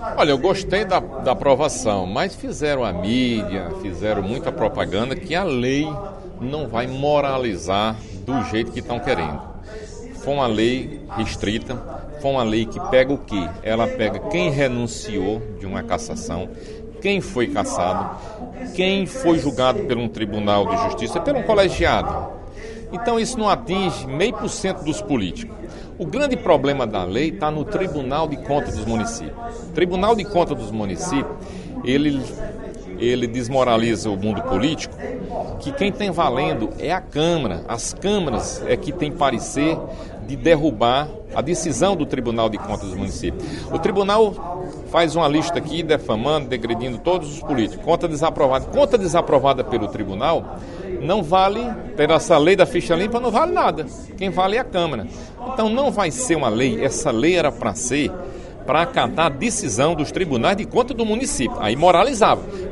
Olha, eu gostei da aprovação, mas fizeram a mídia, fizeram muita propaganda que a lei não vai moralizar do jeito que estão querendo. Foi uma lei restrita, foi uma lei que pega o quê? Ela pega quem renunciou de uma cassação, quem foi cassado, quem foi julgado por um tribunal de justiça, por um colegiado. Então isso não atinge 0,5% dos políticos. O grande problema da lei está no Tribunal de Contas dos Municípios. O Tribunal de Contas dos Municípios, ele desmoraliza o mundo político, que quem tem valendo é a Câmara. As câmaras é que tem parecer de derrubar a decisão do Tribunal de Contas dos Municípios. O tribunal faz uma lista aqui defamando, degredindo todos os políticos. Conta desaprovada pelo tribunal não vale, ter essa lei da ficha limpa não vale nada. Quem vale é a Câmara. Então não vai ser uma lei, essa lei era para ser para acatar a decisão dos tribunais de contas do município. Aí moralizava.